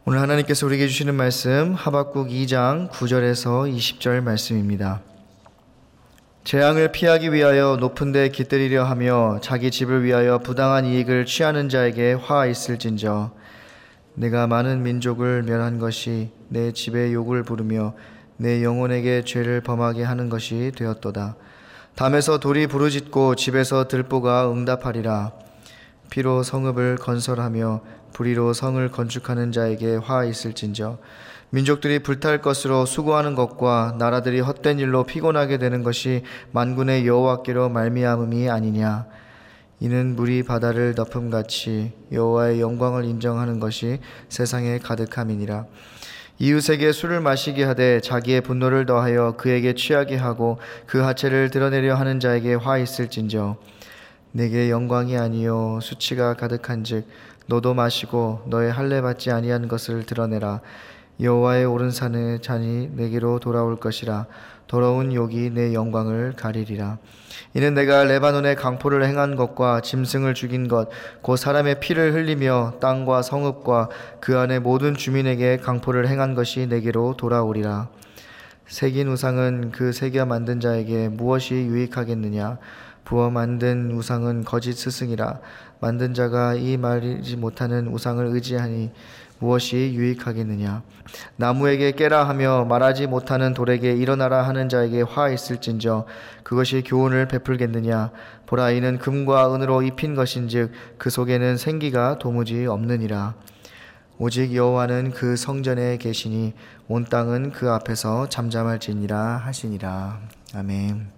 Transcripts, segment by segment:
오늘 하나님께서 우리에게 주시는 말씀 하박국 2장 9절에서 20절 말씀입니다. 재앙을 피하기 위하여 높은 데 깃들이려 하며 자기 집을 위하여 부당한 이익을 취하는 자에게 화 있을진저. 내가 많은 민족을 멸한 것이 내 집에 욕을 부르며 내 영혼에게 죄를 범하게 하는 것이 되었도다. 담에서 돌이 부르짖고 집에서 들보가 응답하리라. 피로 성읍을 건설하며 불의로 성을 건축하는 자에게 화 있을진저. 민족들이 불탈 것으로 수고하는 것과 나라들이 헛된 일로 피곤하게 되는 것이 만군의 여호와께로 말미암음이 아니냐. 이는 물이 바다를 덮음같이 여호와의 영광을 인정하는 것이 세상에 가득함이니라. 이웃에게 술을 마시게 하되 자기의 분노를 더하여 그에게 취하게 하고 그 하체를 드러내려 하는 자에게 화 있을진저. 내게 영광이 아니요 수치가 가득한즉 너도 마시고 너의 할례 받지 아니한 것을 드러내라. 여호와의 오른산의 잔이 내게로 돌아올 것이라. 더러운 욕이 내 영광을 가리리라. 이는 내가 레바논의 강포를 행한 것과 짐승을 죽인 것 곧 사람의 피를 흘리며 땅과 성읍과 그 안의 모든 주민에게 강포를 행한 것이 내게로 돌아오리라. 새긴 우상은 그 새겨 만든 자에게 무엇이 유익하겠느냐. 부어 만든 우상은 거짓 스승이라. 만든 자가 이 말이지 못하는 우상을 의지하니 무엇이 유익하겠느냐. 나무에게 깨라 하며 말하지 못하는 돌에게 일어나라 하는 자에게 화 있을진저. 그것이 교훈을 베풀겠느냐. 보라, 이는 금과 은으로 입힌 것인즉 그 속에는 생기가 도무지 없느니라. 오직 여호와는 그 성전에 계시니 온 땅은 그 앞에서 잠잠할지니라 하시니라. 아멘.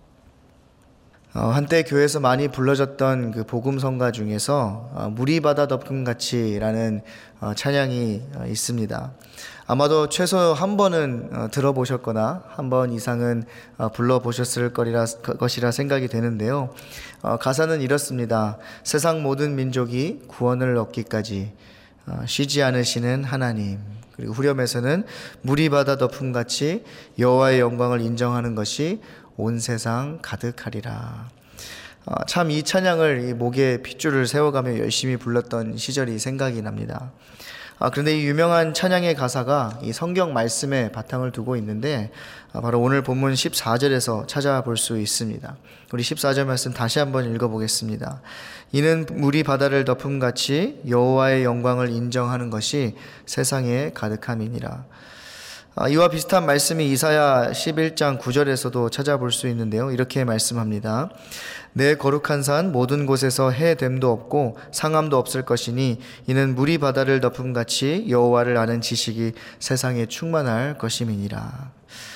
한때 교회에서 많이 불러졌던 그 복음성가 중에서 물이 바다 덮음같이라는 찬양이 있습니다. 아마도 최소 한 번은 들어보셨거나 한 번 이상은 불러보셨을 것이라 생각이 되는데요. 가사는 이렇습니다. 세상 모든 민족이 구원을 얻기까지 쉬지 않으시는 하나님. 그리고 후렴에서는 물이 바다 덮음같이 여호와의 영광을 인정하는 것이 온 세상 가득하리라. 참 이 찬양을 이 목에 핏줄을 세워가며 열심히 불렀던 시절이 생각이 납니다. 그런데 이 유명한 찬양의 가사가 이 성경 말씀에 바탕을 두고 있는데 바로 오늘 본문 14절에서 찾아볼 수 있습니다. 우리 14절 말씀 다시 한번 읽어보겠습니다. 이는 물이 바다를 덮음같이 여호와의 영광을 인정하는 것이 세상에 가득함이니라. 이와 비슷한 말씀이 이사야 11장 9절에서도 찾아볼 수 있는데요. 이렇게 말씀합니다. 내 거룩한 산 모든 곳에서 해됨도 없고 상함도 없을 것이니 이는 물이 바다를 덮음같이 여호와를 아는 지식이 세상에 충만할 것임이니라.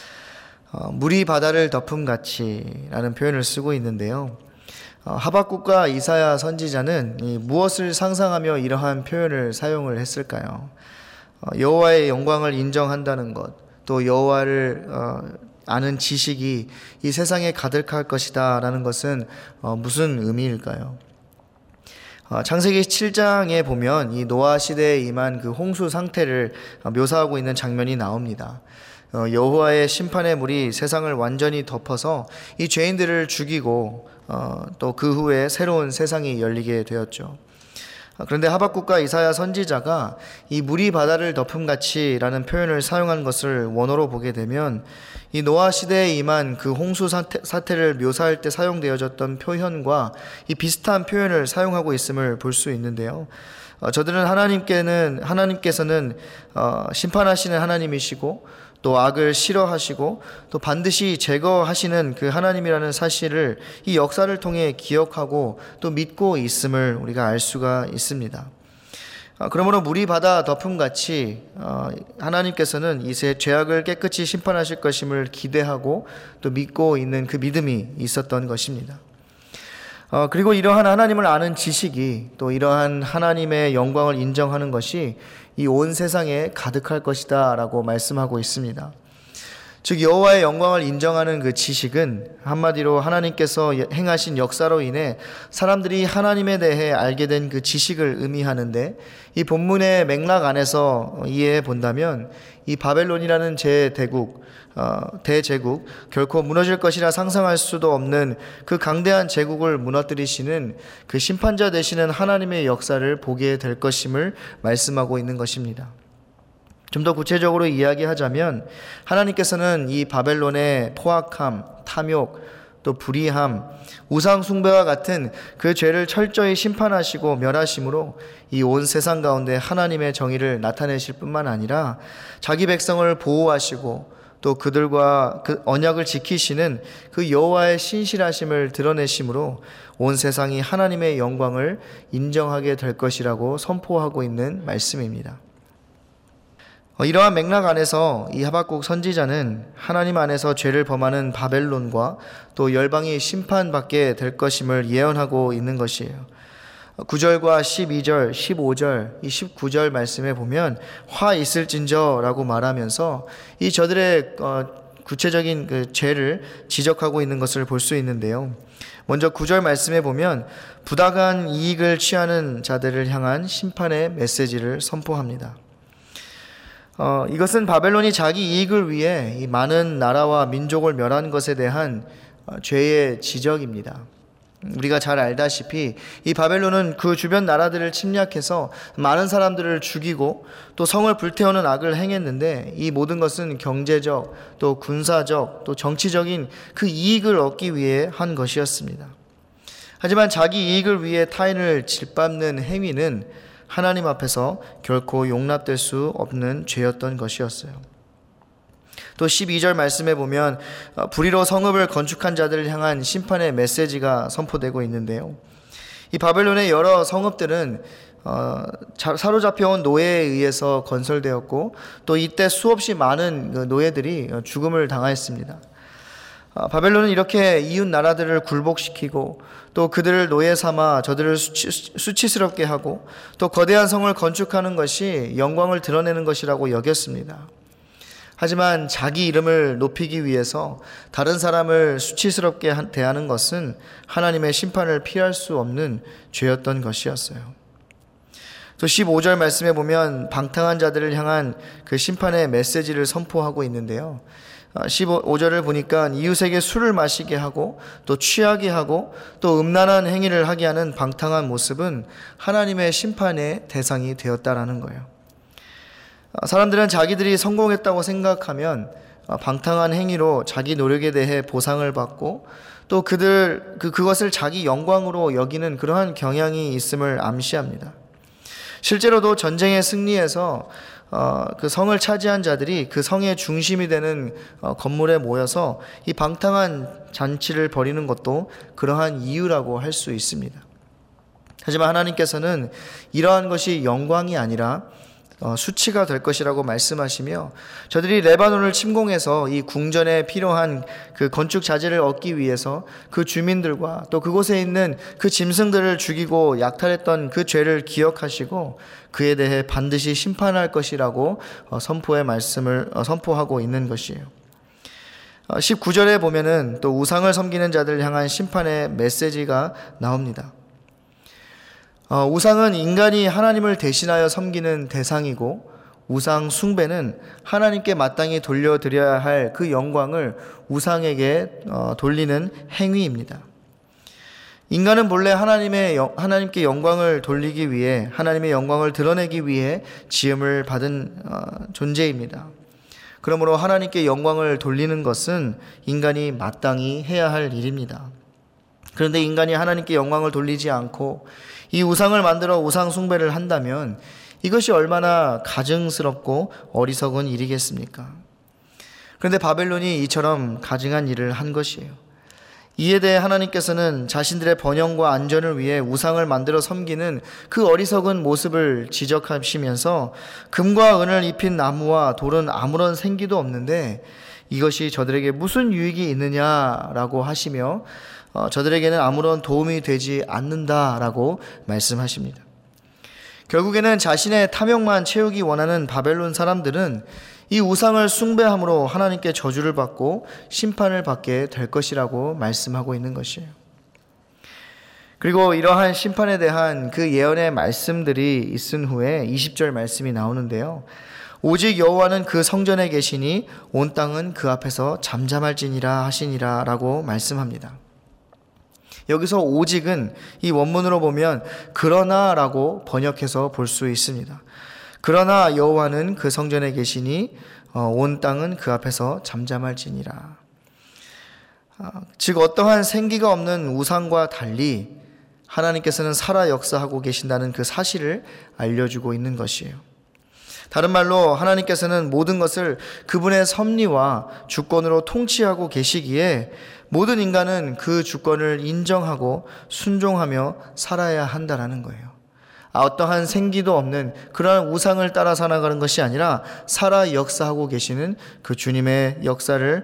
물이 바다를 덮음같이 라는 표현을 쓰고 있는데요. 하박국과 이사야 선지자는 무엇을 상상하며 이러한 표현을 사용을 했을까요? 여호와의 영광을 인정한다는 것, 또 여호와를 아는 지식이 이 세상에 가득할 것이다 라는 것은 무슨 의미일까요? 창세기 7장에 보면 이 노아 시대에 임한 그 홍수 상태를 묘사하고 있는 장면이 나옵니다. 여호와의 심판의 물이 세상을 완전히 덮어서 이 죄인들을 죽이고 또 그 후에 새로운 세상이 열리게 되었죠. 그런데 하박국과 이사야 선지자가 이 물이 바다를 덮음같이 라는 표현을 사용한 것을 원어로 보게 되면 이 노아 시대에 임한 그 홍수 사태를 묘사할 때 사용되어졌던 표현과 이 비슷한 표현을 사용하고 있음을 볼 수 있는데요. 저들은 하나님께서는 심판하시는 하나님이시고 또 악을 싫어하시고 또 반드시 제거하시는 그 하나님이라는 사실을 이 역사를 통해 기억하고 또 믿고 있음을 우리가 알 수가 있습니다. 그러므로 물이 바다 덮음같이 하나님께서는 이 죄악을 깨끗이 심판하실 것임을 기대하고 또 믿고 있는 그 믿음이 있었던 것입니다. 그리고 이러한 하나님을 아는 지식이 또 이러한 하나님의 영광을 인정하는 것이 이 온 세상에 가득할 것이다 라고 말씀하고 있습니다. 즉 여호와의 영광을 인정하는 그 지식은 한마디로 하나님께서 행하신 역사로 인해 사람들이 하나님에 대해 알게 된 그 지식을 의미하는데, 이 본문의 맥락 안에서 이해해 본다면 이 바벨론이라는 대제국, 결코 무너질 것이라 상상할 수도 없는 그 강대한 제국을 무너뜨리시는 그 심판자 되시는 하나님의 역사를 보게 될 것임을 말씀하고 있는 것입니다. 좀 더 구체적으로 이야기하자면 하나님께서는 이 바벨론의 포악함, 탐욕, 또 불의함, 우상 숭배와 같은 그 죄를 철저히 심판하시고 멸하심으로 이 온 세상 가운데 하나님의 정의를 나타내실 뿐만 아니라 자기 백성을 보호하시고 또 그들과 그 언약을 지키시는 그 여호와의 신실하심을 드러내심으로 온 세상이 하나님의 영광을 인정하게 될 것이라고 선포하고 있는 말씀입니다. 이러한 맥락 안에서 이 하박국 선지자는 하나님 안에서 죄를 범하는 바벨론과 또 열방이 심판받게 될 것임을 예언하고 있는 것이에요. 9절과 12절, 15절, 이 19절 말씀에 보면 화 있을진저 라고 말하면서 이 저들의 구체적인 그 죄를 지적하고 있는 것을 볼 수 있는데요. 먼저 9절 말씀에 보면 부당한 이익을 취하는 자들을 향한 심판의 메시지를 선포합니다. 이것은 바벨론이 자기 이익을 위해 이 많은 나라와 민족을 멸한 것에 대한 죄의 지적입니다. 우리가 잘 알다시피 이 바벨론은 그 주변 나라들을 침략해서 많은 사람들을 죽이고 또 성을 불태우는 악을 행했는데 이 모든 것은 경제적 또 군사적 또 정치적인 그 이익을 얻기 위해 한 것이었습니다. 하지만 자기 이익을 위해 타인을 짓밟는 행위는 하나님 앞에서 결코 용납될 수 없는 죄였던 것이었어요. 또 12절 말씀에 보면 불의로 성읍을 건축한 자들을 향한 심판의 메시지가 선포되고 있는데요. 이 바벨론의 여러 성읍들은 사로잡혀온 노예에 의해서 건설되었고 또 이때 수없이 많은 노예들이 죽음을 당하였습니다. 바벨론은 이렇게 이웃 나라들을 굴복시키고 또 그들을 노예 삼아 저들을 수치스럽게 하고 또 거대한 성을 건축하는 것이 영광을 드러내는 것이라고 여겼습니다. 하지만 자기 이름을 높이기 위해서 다른 사람을 수치스럽게 대하는 것은 하나님의 심판을 피할 수 없는 죄였던 것이었어요. 또 15절 말씀에 보면 방탕한 자들을 향한 그 심판의 메시지를 선포하고 있는데요. 15절을 보니까 이웃에게 술을 마시게 하고 또 취하게 하고 또 음란한 행위를 하게 하는 방탕한 모습은 하나님의 심판의 대상이 되었다라는 거예요. 사람들은 자기들이 성공했다고 생각하면 방탕한 행위로 자기 노력에 대해 보상을 받고 또 그것을 자기 영광으로 여기는 그러한 경향이 있음을 암시합니다. 실제로도 전쟁에 승리해서 그 성을 차지한 자들이 그 성의 중심이 되는 건물에 모여서 이 방탕한 잔치를 벌이는 것도 그러한 이유라고 할 수 있습니다. 하지만 하나님께서는 이러한 것이 영광이 아니라 수치가 될 것이라고 말씀하시며 저들이 레바논을 침공해서 이 궁전에 필요한 그 건축 자재를 얻기 위해서 그 주민들과 또 그곳에 있는 그 짐승들을 죽이고 약탈했던 그 죄를 기억하시고 그에 대해 반드시 심판할 것이라고 선포의 말씀을 선포하고 있는 것이에요. 19절에 보면은 또 우상을 섬기는 자들을 향한 심판의 메시지가 나옵니다. 우상은 인간이 하나님을 대신하여 섬기는 대상이고 우상 숭배는 하나님께 마땅히 돌려드려야 할 그 영광을 우상에게 돌리는 행위입니다. 인간은 본래 하나님께 영광을 돌리기 위해 하나님의 영광을 드러내기 위해 지음을 받은 존재입니다. 그러므로 하나님께 영광을 돌리는 것은 인간이 마땅히 해야 할 일입니다. 그런데 인간이 하나님께 영광을 돌리지 않고 이 우상을 만들어 우상 숭배를 한다면 이것이 얼마나 가증스럽고 어리석은 일이겠습니까? 그런데 바벨론이 이처럼 가증한 일을 한 것이에요. 이에 대해 하나님께서는 자신들의 번영과 안전을 위해 우상을 만들어 섬기는 그 어리석은 모습을 지적하시면서 금과 은을 입힌 나무와 돌은 아무런 생기도 없는데 이것이 저들에게 무슨 유익이 있느냐라고 하시며 저들에게는 아무런 도움이 되지 않는다라고 말씀하십니다. 결국에는 자신의 탐욕만 채우기 원하는 바벨론 사람들은 이 우상을 숭배함으로 하나님께 저주를 받고 심판을 받게 될 것이라고 말씀하고 있는 것이에요. 그리고 이러한 심판에 대한 그 예언의 말씀들이 있은 후에 20절 말씀이 나오는데요. 오직 여호와는 그 성전에 계시니 온 땅은 그 앞에서 잠잠할지니라 하시니라 라고 말씀합니다. 여기서 오직은 이 원문으로 보면 그러나 라고 번역해서 볼 수 있습니다. 그러나 여호와는 그 성전에 계시니 온 땅은 그 앞에서 잠잠할지니라. 즉 어떠한 생기가 없는 우상과 달리 하나님께서는 살아 역사하고 계신다는 그 사실을 알려주고 있는 것이에요. 다른 말로 하나님께서는 모든 것을 그분의 섭리와 주권으로 통치하고 계시기에 모든 인간은 그 주권을 인정하고 순종하며 살아야 한다라는 거예요. 어떠한 생기도 없는 그러한 우상을 따라 살아가는 것이 아니라 살아 역사하고 계시는 그 주님의 역사를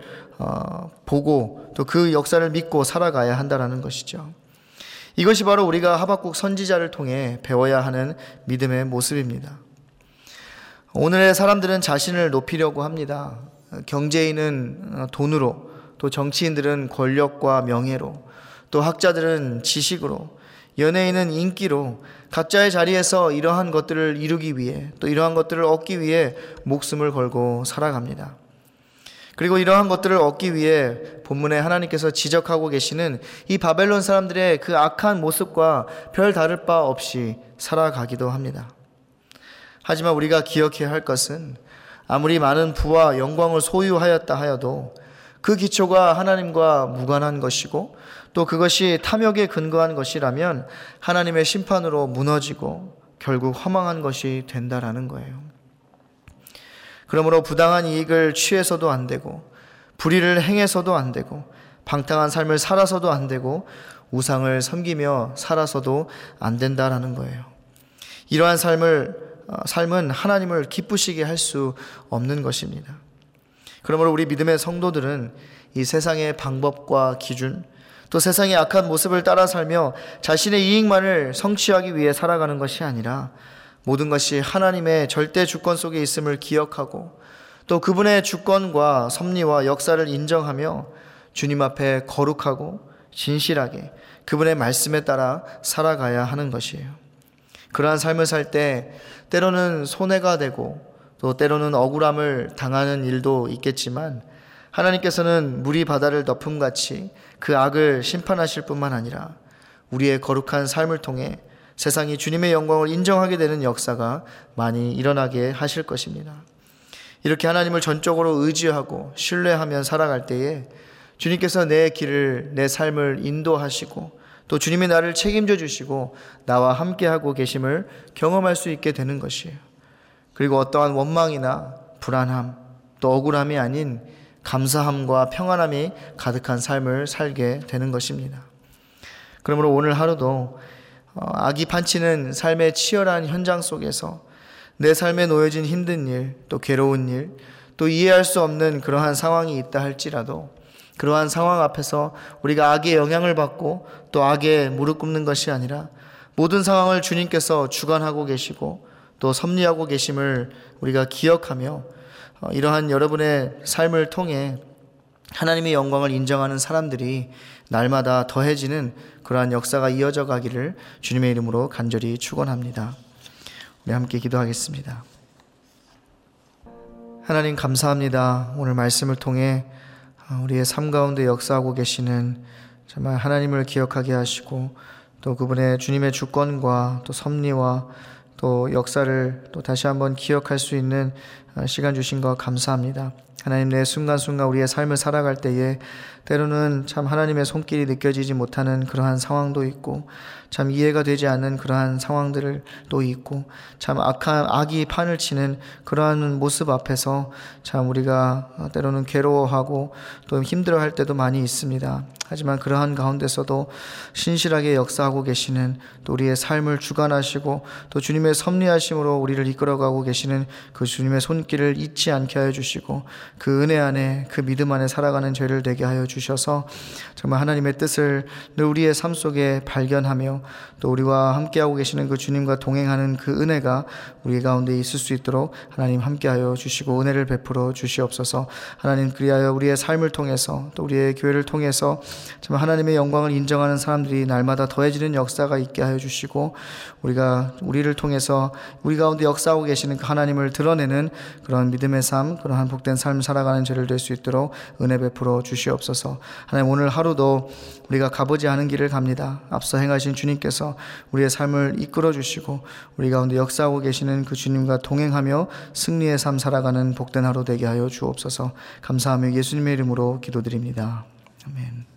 보고 또 그 역사를 믿고 살아가야 한다라는 것이죠. 이것이 바로 우리가 하박국 선지자를 통해 배워야 하는 믿음의 모습입니다. 오늘의 사람들은 자신을 높이려고 합니다. 경제인은 돈으로, 또 정치인들은 권력과 명예로, 또 학자들은 지식으로, 연예인은 인기로 각자의 자리에서 이러한 것들을 이루기 위해 또 이러한 것들을 얻기 위해 목숨을 걸고 살아갑니다. 그리고 이러한 것들을 얻기 위해 본문에 하나님께서 지적하고 계시는 이 바벨론 사람들의 그 악한 모습과 별 다를 바 없이 살아가기도 합니다. 하지만 우리가 기억해야 할 것은 아무리 많은 부와 영광을 소유하였다 하여도 그 기초가 하나님과 무관한 것이고 또 그것이 탐욕에 근거한 것이라면 하나님의 심판으로 무너지고 결국 허망한 것이 된다라는 거예요. 그러므로 부당한 이익을 취해서도 안 되고 불의를 행해서도 안 되고 방탕한 삶을 살아서도 안 되고 우상을 섬기며 살아서도 안 된다라는 거예요. 이러한 삶은 하나님을 기쁘시게 할 수 없는 것입니다. 그러므로 우리 믿음의 성도들은 이 세상의 방법과 기준, 또 세상의 악한 모습을 따라 살며 자신의 이익만을 성취하기 위해 살아가는 것이 아니라 모든 것이 하나님의 절대 주권 속에 있음을 기억하고 또 그분의 주권과 섭리와 역사를 인정하며 주님 앞에 거룩하고 진실하게 그분의 말씀에 따라 살아가야 하는 것이에요. 그러한 삶을 살 때 때로는 손해가 되고 또 때로는 억울함을 당하는 일도 있겠지만 하나님께서는 물이 바다를 덮음같이 그 악을 심판하실 뿐만 아니라 우리의 거룩한 삶을 통해 세상이 주님의 영광을 인정하게 되는 역사가 많이 일어나게 하실 것입니다. 이렇게 하나님을 전적으로 의지하고 신뢰하며 살아갈 때에 주님께서 내 길을, 내 삶을 인도하시고 또 주님이 나를 책임져 주시고 나와 함께하고 계심을 경험할 수 있게 되는 것이에요. 그리고 어떠한 원망이나 불안함 또 억울함이 아닌 감사함과 평안함이 가득한 삶을 살게 되는 것입니다. 그러므로 오늘 하루도 악이 판치는 삶의 치열한 현장 속에서 내 삶에 놓여진 힘든 일, 또 괴로운 일, 또 이해할 수 없는 그러한 상황이 있다 할지라도 그러한 상황 앞에서 우리가 악의 영향을 받고 또 악에 무릎 꿇는 것이 아니라 모든 상황을 주님께서 주관하고 계시고 또 섭리하고 계심을 우리가 기억하며 이러한 여러분의 삶을 통해 하나님의 영광을 인정하는 사람들이 날마다 더해지는 그러한 역사가 이어져 가기를 주님의 이름으로 간절히 축원합니다. 우리 함께 기도하겠습니다. 하나님 감사합니다. 오늘 말씀을 통해 우리의 삶 가운데 역사하고 계시는 정말 하나님을 기억하게 하시고 또 그분의 주님의 주권과 또 섭리와 또 역사를 또 다시 한번 기억할 수 있는 시간 주신 것 감사합니다. 하나님, 내 순간순간 우리의 삶을 살아갈 때에 때로는 참 하나님의 손길이 느껴지지 못하는 그러한 상황도 있고 참 이해가 되지 않는 그러한 상황들을 또 있고 참 악이 판을 치는 그러한 모습 앞에서 참 우리가 때로는 괴로워하고 또 힘들어할 때도 많이 있습니다. 하지만 그러한 가운데서도 신실하게 역사하고 계시는 또 우리의 삶을 주관하시고 또 주님의 섭리하심으로 우리를 이끌어가고 계시는 그 주님의 손길을 잊지 않게 하여 주시고 그 은혜 안에 그 믿음 안에 살아가는 저희를 되게 하여 주셔서 정말 하나님의 뜻을 늘 우리의 삶 속에 발견하며 또 우리와 함께하고 계시는 그 주님과 동행하는 그 은혜가 우리 가운데 있을 수 있도록 하나님 함께하여 주시고 은혜를 베풀어 주시옵소서. 하나님, 그리하여 우리의 삶을 통해서 또 우리의 교회를 통해서 정말 하나님의 영광을 인정하는 사람들이 날마다 더해지는 역사가 있게 하여 주시고 우리를 통해서 우리 가운데 역사하고 계시는 그 하나님을 드러내는 그런 믿음의 삶, 그러한 복된 삶 살아가는 저를 될 수 있도록 은혜 베풀어 주시옵소서. 하나님, 오늘 하루도 우리가 가보지 않은 길을 갑니다. 앞서 행하신 주님께서 우리의 삶을 이끌어 주시고 우리 가운데 역사하고 계시는 그 주님과 동행하며 승리의 삶 살아가는 복된 하루 되게 하여 주옵소서. 감사하며 예수님의 이름으로 기도드립니다. 아멘.